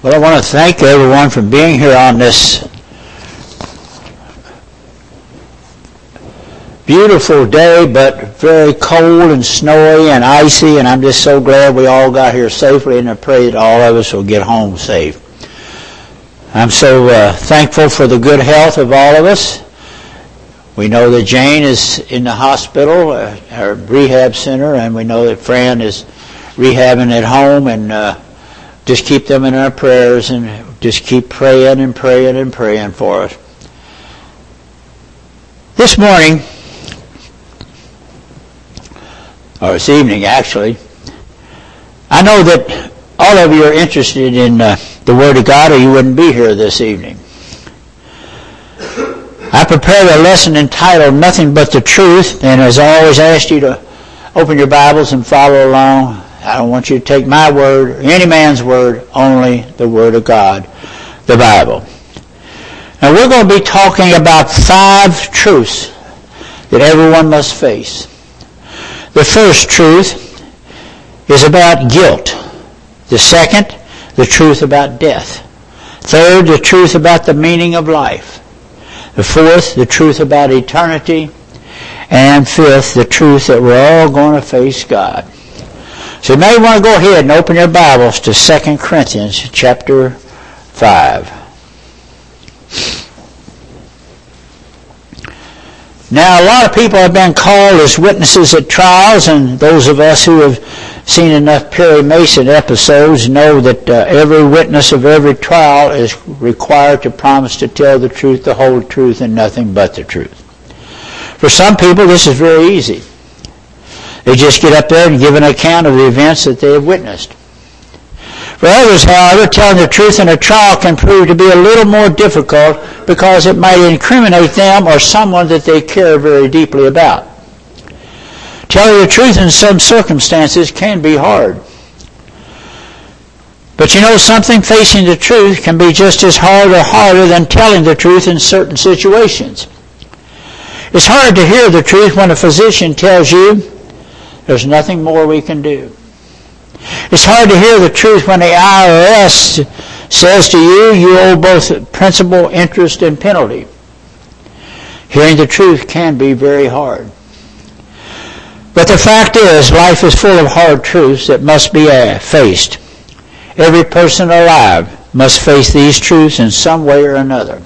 Well, I want to thank everyone for being here on this beautiful day, but very cold and snowy and icy, and I'm just so glad we all got here safely, and I pray that all of us will get home safe. I'm so thankful for the good health of all of us. We know that Jane is in the hospital, our rehab center, and we know that Fran is rehabbing at home, and just keep them in our prayers and just keep praying and praying and praying for us. This morning, or this evening actually, I know that all of you are interested in the Word of God, or you wouldn't be here this evening. I prepared a lesson entitled Nothing But the Truth, and as I always asked you to open your Bibles and follow along. I don't want you to take my word or any man's word, only the Word of God, the Bible. Now we're going to be talking about 5 truths that everyone must face. The first truth is about guilt. The second, the truth about death. Third, the truth about the meaning of life. The fourth, the truth about eternity. And fifth, the truth that we're all going to face God. So you may want to go ahead and open your Bibles to 2 Corinthians chapter 5. Now, a lot of people have been called as witnesses at trials, and those of us who have seen enough Perry Mason episodes know that every witness of every trial is required to promise to tell the truth, the whole truth, and nothing but the truth. For some people, this is very easy. They just get up there and give an account of the events that they have witnessed. For others, however, telling the truth in a trial can prove to be a little more difficult because it might incriminate them or someone that they care very deeply about. Telling the truth in some circumstances can be hard. But you know something? Facing the truth can be just as hard or harder than telling the truth in certain situations. It's hard to hear the truth when a physician tells you there's nothing more we can do. It's hard to hear the truth when the IRS says to you, you owe both principal, interest, and penalty. Hearing the truth can be very hard. But the fact is, life is full of hard truths that must be faced. Every person alive must face these truths in some way or another.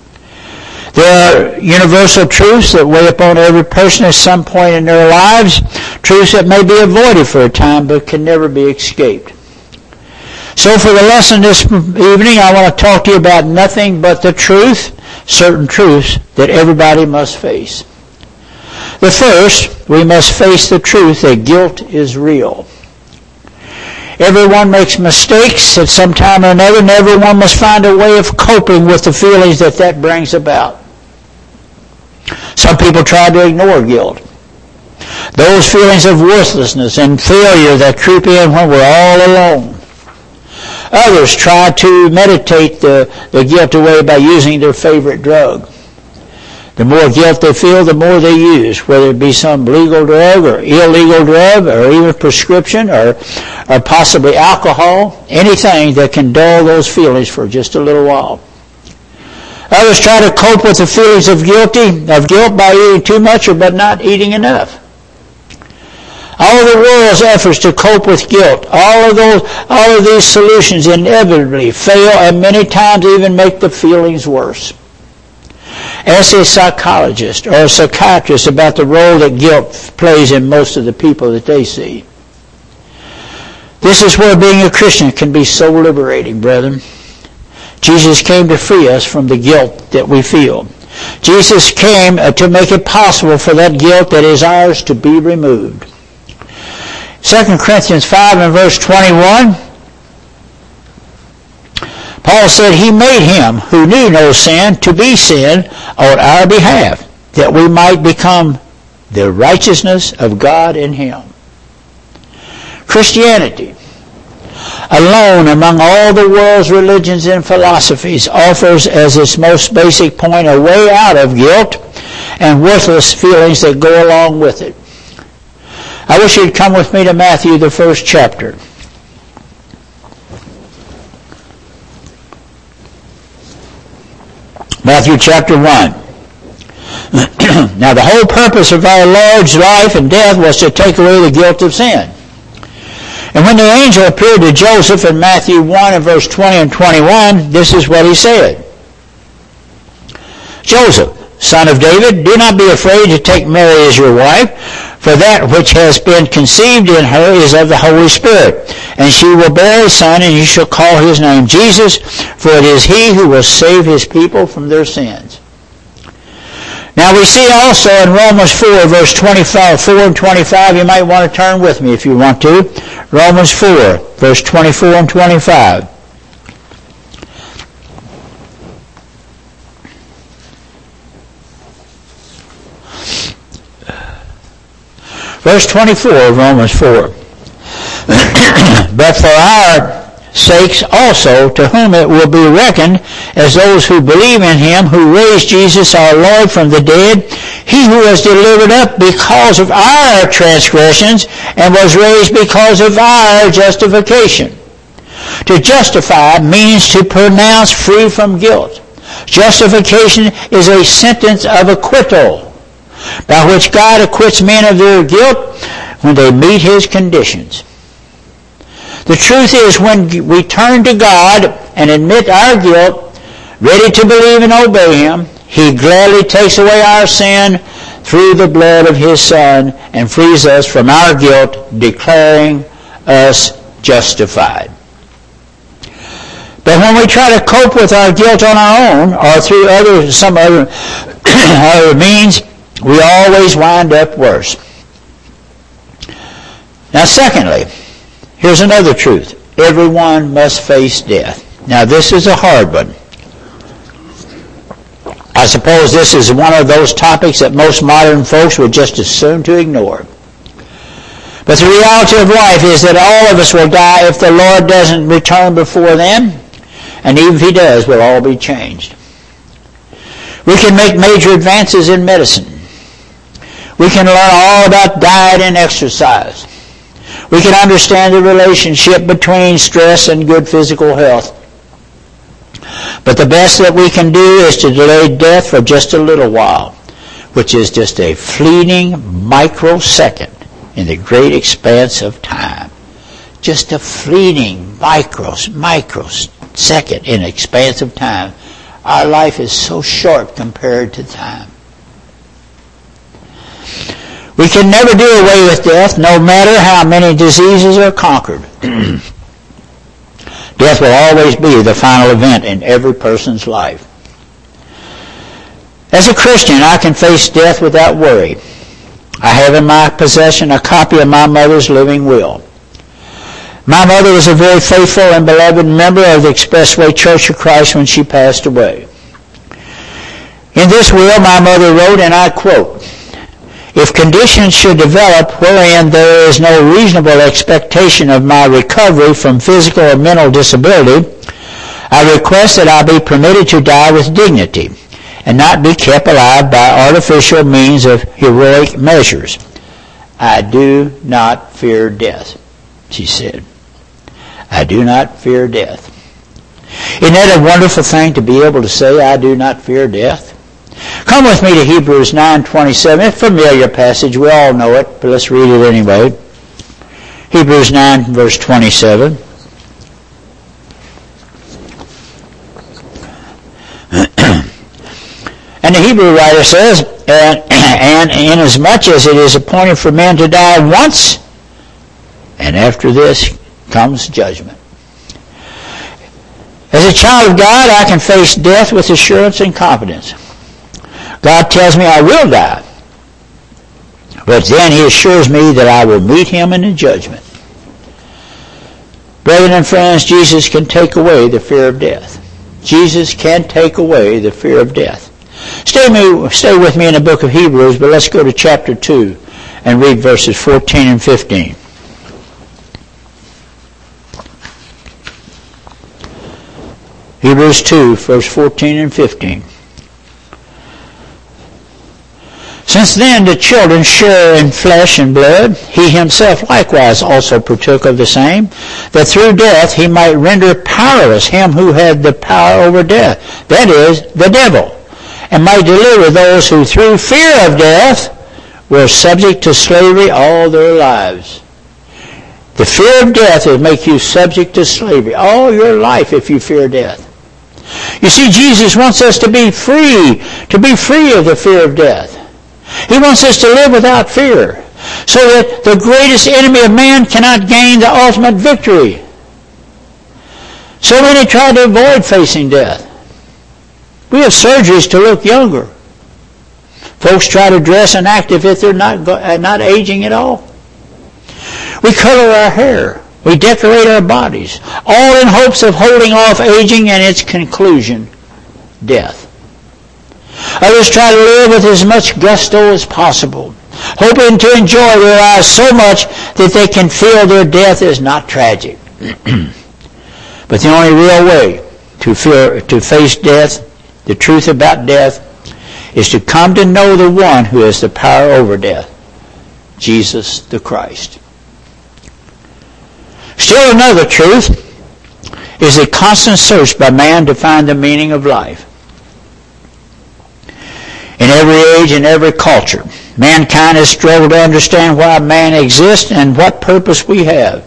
There are universal truths that weigh upon every person at some point in their lives, truths that may be avoided for a time but can never be escaped. So for the lesson this evening, I want to talk to you about nothing but the truth, certain truths that everybody must face. The first, we must face the truth that guilt is real. Everyone makes mistakes at some time or another, and everyone must find a way of coping with the feelings that brings about. Some people try to ignore guilt. Those feelings of worthlessness and failure that creep in when we're all alone. Others try to meditate the guilt away by using their favorite drug. The more guilt they feel, the more they use, whether it be some legal drug or illegal drug or even prescription or possibly alcohol, anything that can dull those feelings for just a little while. Others try to cope with the feelings of guilt by eating too much or but not eating enough. All of the world's efforts to cope with guilt, all of these solutions inevitably fail and many times even make the feelings worse. Ask a psychologist or a psychiatrist about the role that guilt plays in most of the people that they see. This is where being a Christian can be so liberating, brethren. Jesus came to free us from the guilt that we feel. Jesus came to make it possible for that guilt that is ours to be removed. 2 Corinthians 5 and verse 21, Paul said, He made him who knew no sin to be sin on our behalf, that we might become the righteousness of God in him. Christianity, alone among all the world's religions and philosophies, offers as its most basic point a way out of guilt and worthless feelings that go along with it. I wish you'd come with me to Matthew, the 1st chapter. Matthew chapter 1. Now the whole purpose of our Lord's life and death was to take away the guilt of sin. And when the angel appeared to Joseph in Matthew 1 and verse 20 and 21, this is what he said. Joseph, son of David, do not be afraid to take Mary as your wife, for that which has been conceived in her is of the Holy Spirit. And she will bear a son, and you shall call his name Jesus, for it is he who will save his people from their sins. Now we see also in Romans 4, verse 25, 4 and 25, you might want to turn with me if you want to. Romans 4, verse 24 and 25. Verse 24 of Romans 4. But for our sakes also, to whom it will be reckoned as those who believe in him who raised Jesus our Lord from the dead, he who was delivered up because of our transgressions and was raised because of our justification. To justify means to pronounce free from guilt. Justification is a sentence of acquittal, by which God acquits men of their guilt when they meet his conditions. The truth is, when we turn to God and admit our guilt, ready to believe and obey him, he gladly takes away our sin through the blood of his Son and frees us from our guilt, declaring us justified. But when we try to cope with our guilt on our own or through some other means, we always wind up worse. Now, secondly, here's another truth. Everyone must face death. Now, this is a hard one. I suppose this is one of those topics that most modern folks would just assume to ignore. But the reality of life is that all of us will die if the Lord doesn't return before then. And even if he does, we'll all be changed. We can make major advances in medicine. We can learn all about diet and exercise. We can understand the relationship between stress and good physical health. But the best that we can do is to delay death for just a little while, which is just a fleeting microsecond in the great expanse of time. Just a fleeting microsecond in the expanse of time. Our life is so short compared to time. We can never do away with death, no matter how many diseases are conquered. Death will always be the final event in every person's life. As a Christian, I can face death without worry. I have in my possession a copy of my mother's living will. My mother was a very faithful and beloved member of the Expressway Church of Christ when she passed away. In this will, my mother wrote, and I quote, "If conditions should develop wherein there is no reasonable expectation of my recovery from physical or mental disability, I request that I be permitted to die with dignity and not be kept alive by artificial means of heroic measures. I do not fear death," she said. I do not fear death. Isn't that a wonderful thing to be able to say, I do not fear death? Come with me to Hebrews 9:27. It's a familiar passage. We all know it, but let's read it anyway. Hebrews 9, verse 27. And the Hebrew writer says, and inasmuch as it is appointed for men to die once, and after this comes judgment. As a child of God, I can face death with assurance and confidence. God tells me I will die, but then he assures me that I will meet him in the judgment. Brethren and friends, Jesus can take away the fear of death. Jesus can take away the fear of death. Stay with me in the book of Hebrews, but let's go to chapter 2 and read verses 14 and 15. Hebrews 2, verse 14 and 15. Since then the children share in flesh and blood, he himself likewise also partook of the same, that through death he might render powerless him who had the power over death, that is, the devil, and might deliver those who through fear of death were subject to slavery all their lives. The fear of death will make you subject to slavery all your life if you fear death. You see, Jesus wants us to be free of the fear of death. He wants us to live without fear, so that the greatest enemy of man cannot gain the ultimate victory. So many try to avoid facing death. We have surgeries to look younger. Folks try to dress and act as if they're not aging at all. We color our hair. We decorate our bodies, all in hopes of holding off aging and its conclusion, death. Others try to live with as much gusto as possible, hoping to enjoy their lives so much that they can feel their death is not tragic. But the only real way to face death, the truth about death, is to come to know the one who has the power over death, Jesus the Christ. Still another truth is the constant search by man to find the meaning of life. In every age and every culture, mankind has struggled to understand why man exists and what purpose we have.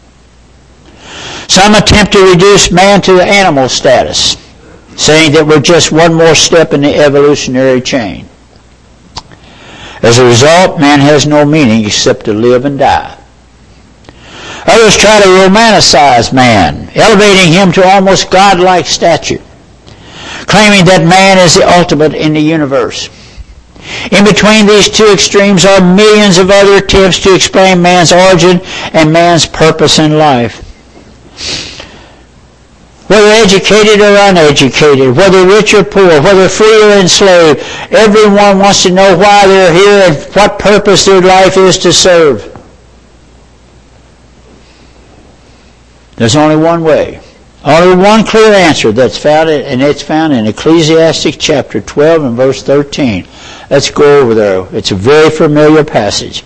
Some attempt to reduce man to the animal status, saying that we're just one more step in the evolutionary chain. As a result, man has no meaning except to live and die. Others try to romanticize man, elevating him to almost godlike stature, claiming that man is the ultimate in the universe. In between these two extremes are millions of other attempts to explain man's origin and man's purpose in life. Whether educated or uneducated, whether rich or poor, whether free or enslaved, everyone wants to know why they're here and what purpose their life is to serve. There's only one way, only one clear answer that's found, and it's found in Ecclesiastes chapter 12 and verse 13. Let's go over there. It's a very familiar passage.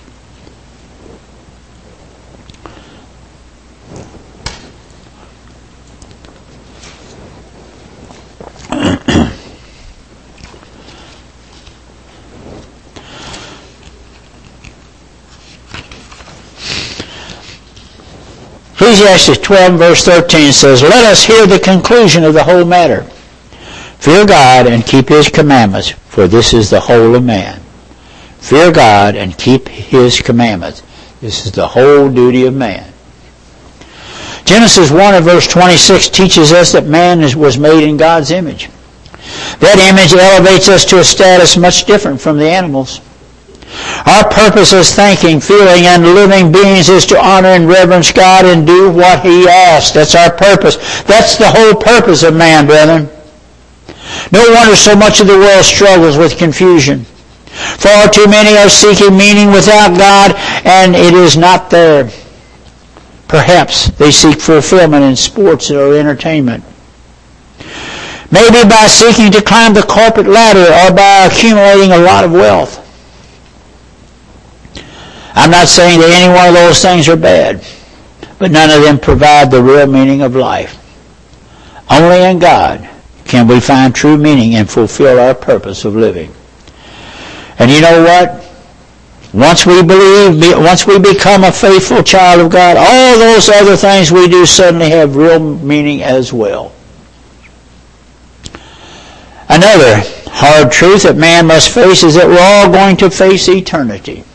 Ecclesiastes 12 verse 13 says, "Let us hear the conclusion of the whole matter. Fear God and keep His commandments, for this is the whole of man." Fear God and keep His commandments. This is the whole duty of man. Genesis 1 and verse 26 teaches us that man was made in God's image. That image elevates us to a status much different from the animals. Our purpose as thinking, feeling, and living beings is to honor and reverence God and do what He asks. That's our purpose. That's the whole purpose of man, brethren. No wonder so much of the world struggles with confusion. Far too many are seeking meaning without God, and it is not there. Perhaps they seek fulfillment in sports or entertainment. Maybe by seeking to climb the corporate ladder or by accumulating a lot of wealth. I'm not saying that any one of those things are bad, but none of them provide the real meaning of life. Only in God can we find true meaning and fulfill our purpose of living. And you know what? Once we become a faithful child of God, all those other things we do suddenly have real meaning as well. Another hard truth that man must face is that we're all going to face eternity.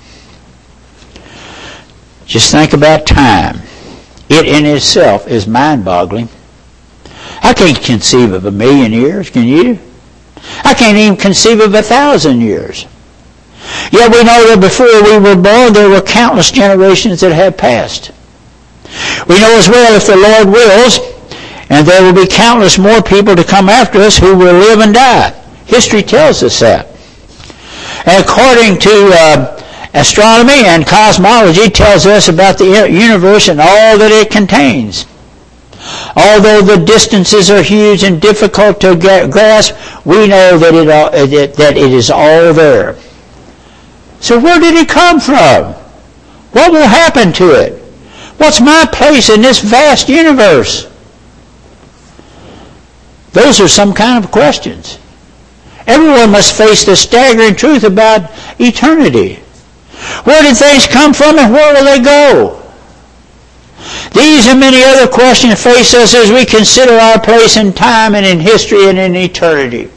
Just think about time. It in itself is mind-boggling. I can't conceive of 1,000,000 years, can you? I can't even conceive of 1,000 years. Yet we know that before we were born, there were countless generations that have passed. We know as well, if the Lord wills, and there will be countless more people to come after us who will live and die. History tells us that. And according to astronomy and cosmology tells us about the universe and all that it contains. Although the distances are huge and difficult to grasp, we know that it is all there. So where did it come from? What will happen to it? What's my place in this vast universe? Those are some kind of questions. Everyone must face the staggering truth about eternity. Where did things come from and where will they go? These and many other questions face us as we consider our place in time and in history and in eternity.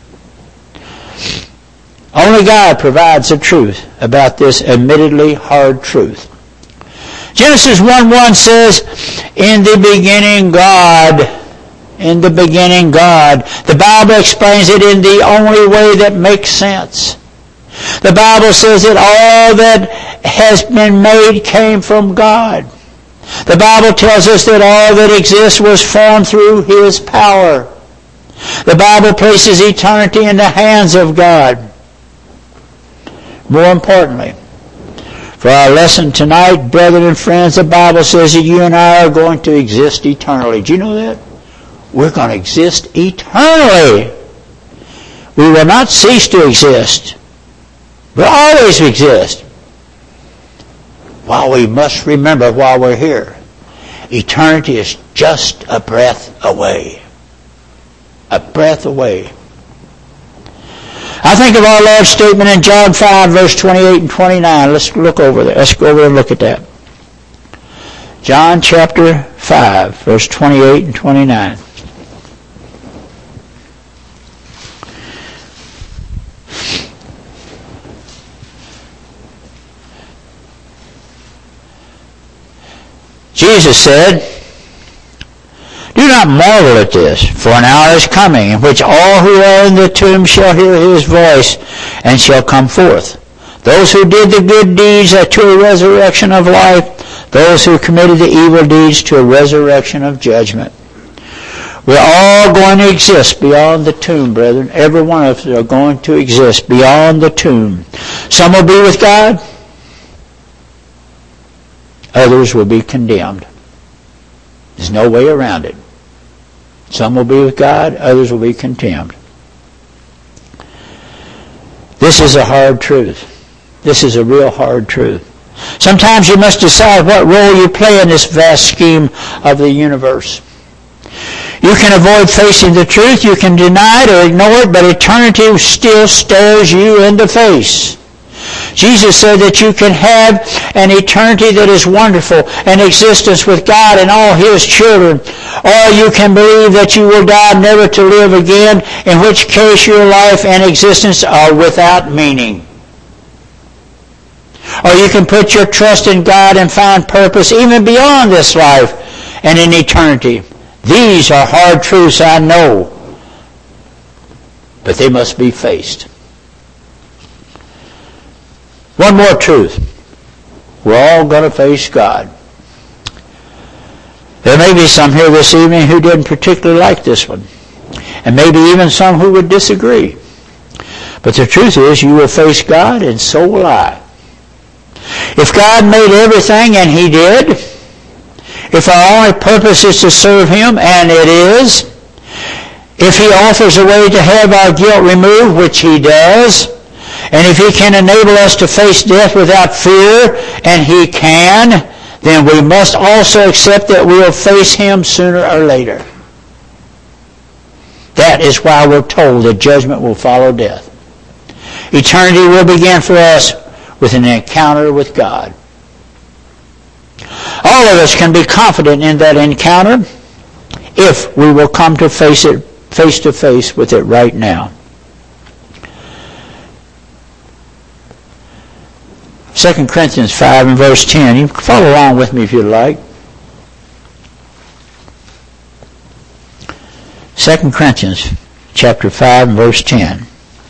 Only God provides the truth about this admittedly hard truth. Genesis 1:1 says, "In the beginning God." In the beginning God. The Bible explains it in the only way that makes sense. The Bible says that all that has been made came from God. The Bible tells us that all that exists was formed through His power. The Bible places eternity in the hands of God. More importantly, for our lesson tonight, brethren and friends, the Bible says that you and I are going to exist eternally. Do you know that? We're going to exist eternally. We will not cease to exist. We'll always exist. While we must remember while we're here, eternity is just a breath away. A breath away. I think of our Lord's statement in John 5, verse 28 and 29. Let's look over there. Let's go over and look at that. John chapter 5, verse 28 and 29. Jesus said, "Do not marvel at this, for an hour is coming in which all who are in the tomb shall hear His voice and shall come forth. Those who did the good deeds to a resurrection of life, those who committed the evil deeds to a resurrection of judgment." We're all going to exist beyond the tomb, brethren. Every one of us are going to exist beyond the tomb. Some will be with God. Others will be condemned. There's no way around it. Some will be with God, others will be condemned. This is a hard truth. This is a real hard truth. Sometimes you must decide what role you play in this vast scheme of the universe. You can avoid facing the truth, you can deny it or ignore it, but eternity still stares you in the face. Jesus said that you can have an eternity that is wonderful, an existence with God and all His children, or you can believe that you will die never to live again, in which case your life and existence are without meaning. Or you can put your trust in God and find purpose even beyond this life and in eternity. These are hard truths, I know, but they must be faced. One more truth. We're all going to face God. There may be some here this evening who didn't particularly like this one, and maybe even some who would disagree. But the truth is, you will face God, and so will I. If God made everything, and He did, if our only purpose is to serve Him, and it is, if He offers a way to have our guilt removed, which He does, and if He can enable us to face death without fear, and He can, then we must also accept that we will face Him sooner or later. That is why we're told that judgment will follow death. Eternity will begin for us with an encounter with God. All of us can be confident in that encounter if we will come to face it face to face with it right now. 2 Corinthians 5 and verse 10. You can follow along with me if you'd like. 2 Corinthians chapter 5 and verse 10.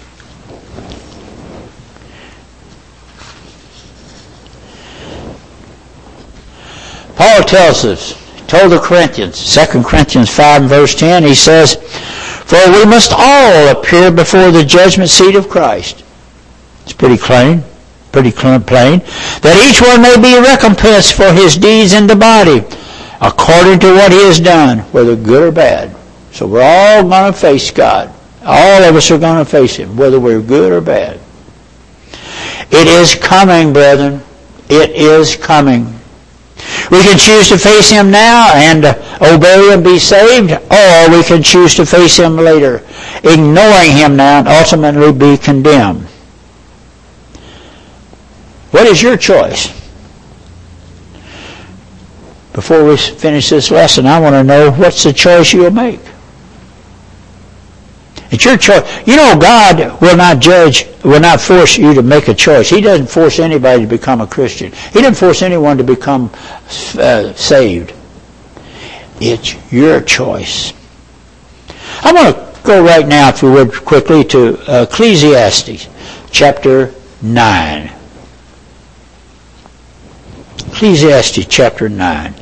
Paul tells us, told the Corinthians, 2 Corinthians 5 and verse 10, he says, "For we must all appear before the judgment seat of Christ." It's pretty plain, that each one may be recompensed for his deeds in the body, according to what he has done, whether good or bad. So we're all going to face God. All of us are going to face Him, whether we're good or bad. It is coming, brethren. It is coming. We can choose to face Him now and obey and be saved, or we can choose to face Him later, ignoring Him now and ultimately be condemned. What is your choice? Before we finish this lesson, I want to know what's the choice you'll make. It's your choice. You know, God will not force you to make a choice. He doesn't force anybody to become a Christian. He doesn't force anyone to become saved. It's your choice. I want to go right now, if we would, quickly to Ecclesiastes chapter 9. Ecclesiastes chapter 9.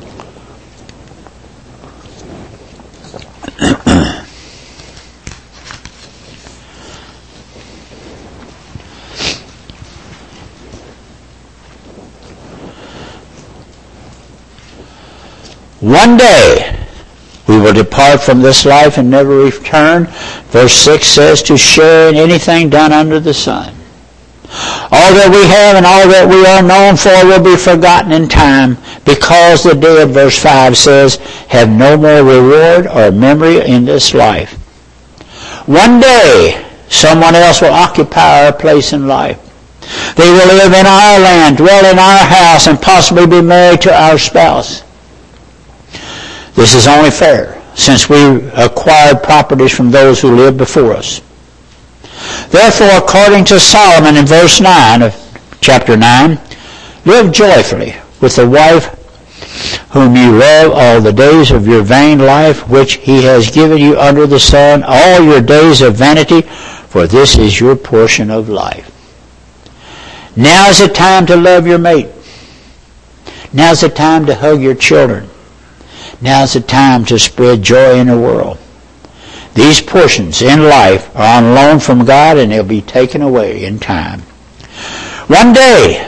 One day we will depart from this life and never return. Verse 6 says, to share in anything done under the sun. All that we have and all that we are known for will be forgotten in time, because the dead, verse 5 says, have no more reward or memory in this life. One day someone else will occupy our place in life. They will live in our land, dwell in our house, and possibly be married to our spouse. This is only fair, since we acquired properties from those who lived before us. Therefore, according to Solomon in verse 9 of chapter 9, live joyfully with the wife whom you love all the days of your vain life, which he has given you under the sun, all your days of vanity, for this is your portion of life. Now is the time to love your mate. Now is the time to hug your children. Now's the time to spread joy in the world. These portions in life are on loan from God, and they'll be taken away in time. One day,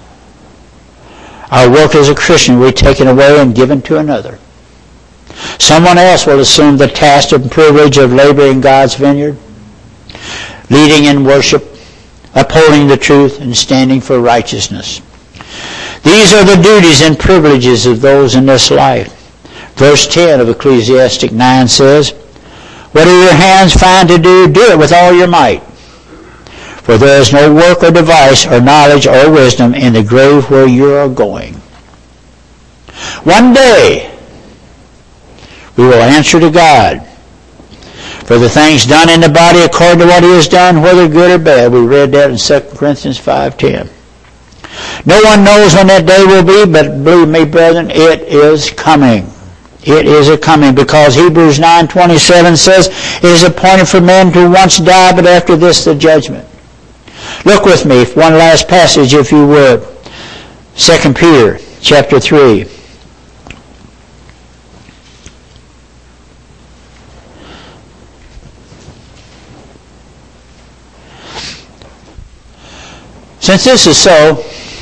our work as a Christian will be taken away and given to another. Someone else will assume the task and privilege of laboring in God's vineyard, leading in worship, upholding the truth, and standing for righteousness. These are the duties and privileges of those in this life. Verse 10 of Ecclesiastes 9 says, whatever your hands find to do, do it with all your might. For there is no work or device or knowledge or wisdom in the grave where you are going. One day, we will answer to God for the things done in the body according to what He has done, whether good or bad. We read that in 2 Corinthians 5:10. No one knows when that day will be, but believe me, brethren, it is coming. It is a coming, because Hebrews 9:27 says, it is appointed for men to once die, but after this the judgment. Look with me, one last passage if you would. 2 Peter chapter 3. Since this is so,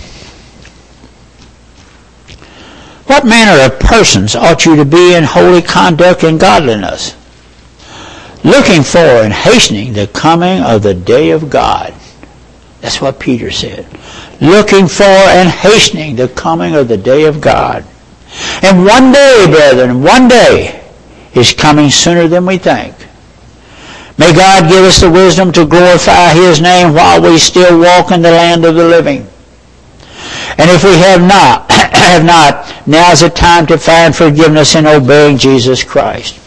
what manner of persons ought you to be in holy conduct and godliness, looking for and hastening the coming of the day of God? That's what Peter said. Looking for and hastening the coming of the day of God. And one day, brethren, one day is coming sooner than we think. May God give us the wisdom to glorify His name while we still walk in the land of the living. And if we have not, now is the time to find forgiveness in obeying Jesus Christ.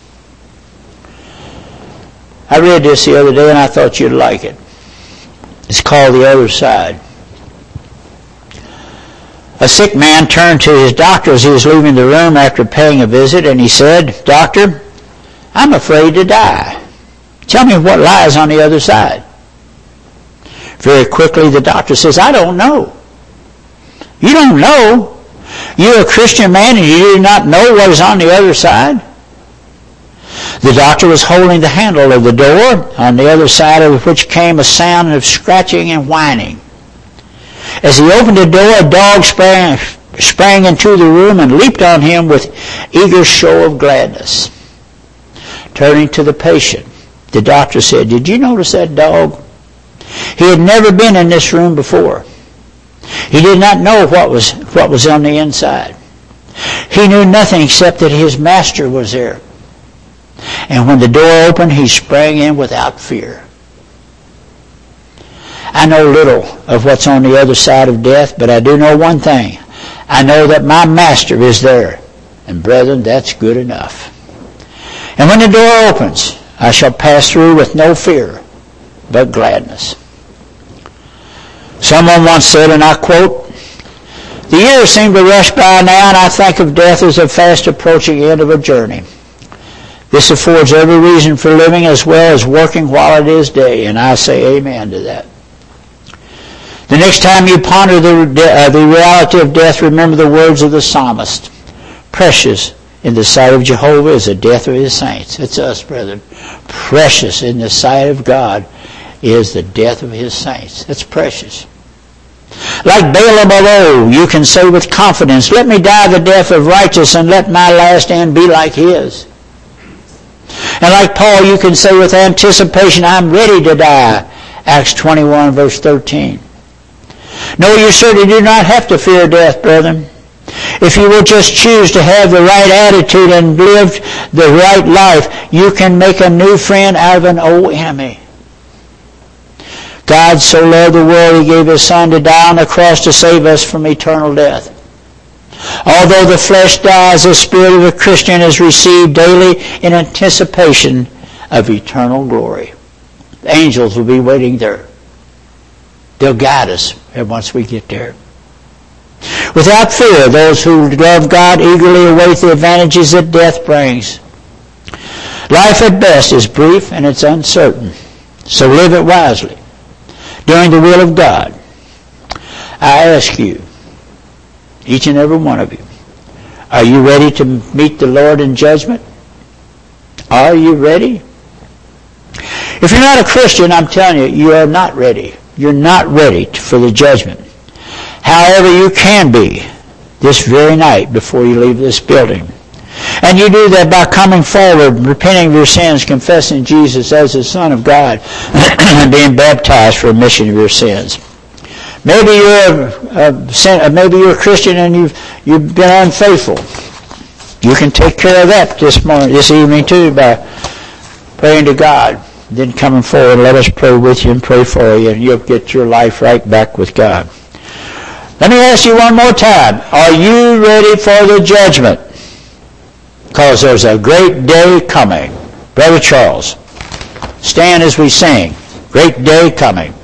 I read this the other day and I thought you'd like it. It's called The Other Side. A sick man turned to his doctor as he was leaving the room after paying a visit, and he said, Doctor, I'm afraid to die. Tell me what lies on the other side. Very quickly the doctor says, I don't know. You don't know? You're a Christian man and you do not know what is on the other side? The doctor was holding the handle of the door, on the other side of which came a sound of scratching and whining. As he opened the door, a dog sprang into the room and leaped on him with eager show of gladness. Turning to the patient, the doctor said, Did you notice that dog? He had never been in this room before. He did not know what was on the inside. He knew nothing except that his master was there. And when the door opened, he sprang in without fear. I know little of what's on the other side of death, but I do know one thing. I know that my master is there. And brethren, that's good enough. And when the door opens, I shall pass through with no fear, but gladness. Someone once said, and I quote, "The years seem to rush by now, and I think of death as a fast approaching end of a journey. This affords every reason for living as well as working while it is day," and I say amen to that. The next time you ponder the reality of death, remember the words of the psalmist. Precious in the sight of Jehovah is the death of his saints. It's us, brethren. Precious in the sight of God is the death of his saints. It's precious. Like Balaam of old, you can say with confidence, "Let me die the death of righteous, and let my last end be like his." And like Paul, you can say with anticipation, "I'm ready to die." Acts 21, verse 13. No, you certainly do not have to fear death, brethren. If you will just choose to have the right attitude and live the right life, you can make a new friend out of an old enemy. God so loved the world, he gave his Son to die on the cross to save us from eternal death. Although the flesh dies, the spirit of a Christian is received daily in anticipation of eternal glory. The angels will be waiting there. They'll guide us once we get there. Without fear, those who love God eagerly await the advantages that death brings. Life at best is brief and it's uncertain, so live it wisely, doing the will of God. I ask you, each and every one of you, are you ready to meet the Lord in judgment? Are you ready? If you're not a Christian, I'm telling you, you are not ready. You're not ready for the judgment. However, you can be this very night before you leave this building. And you do that by coming forward, repenting of your sins, confessing Jesus as the Son of God, and being baptized for remission of your sins. Maybe you're a Christian and you've been unfaithful. You can take care of that this evening too, by praying to God. Then coming forward, let us pray with you and pray for you, and you'll get your life right back with God. Let me ask you one more time. Are you ready for the judgment? Because there's a great day coming. Brother Charles, stand as we sing. Great day coming.